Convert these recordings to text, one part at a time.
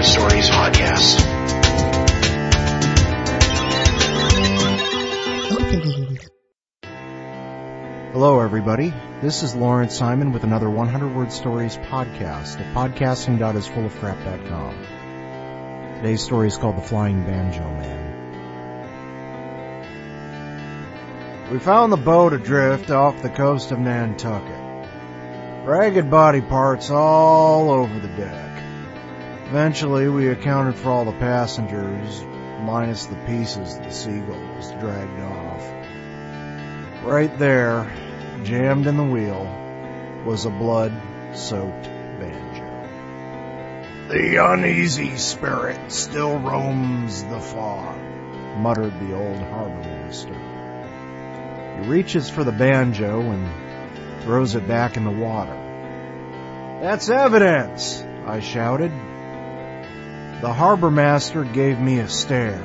Stories podcast. Opening. Hello, everybody. This is Lawrence Simon with another 100 Word Stories podcast at podcasting.isfullofcrap.com. Today's story is called The Flying Banjo Man. We found the boat adrift off the coast of Nantucket. Ragged body parts all over the deck. Eventually, we accounted for all the passengers, minus the pieces the seagulls dragged off. Right there, jammed in the wheel, was a blood-soaked banjo. "The uneasy spirit still roams the fog," muttered the old harbor master. He reaches for the banjo and throws it back in the water. "That's evidence," I shouted. The harbor master gave me a stare.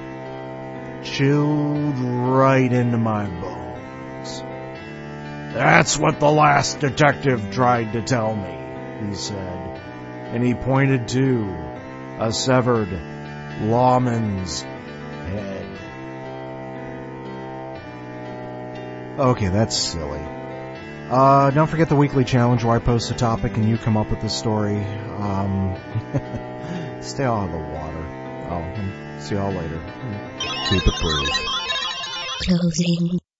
Chilled right into my bones. "That's what the last detective tried to tell me," he said, and he pointed to a severed lawman's head. Okay, that's silly. Don't forget the weekly challenge where I post a topic and you come up with the story. Stay out of the water. And see y'all later. Keep it brief. Closing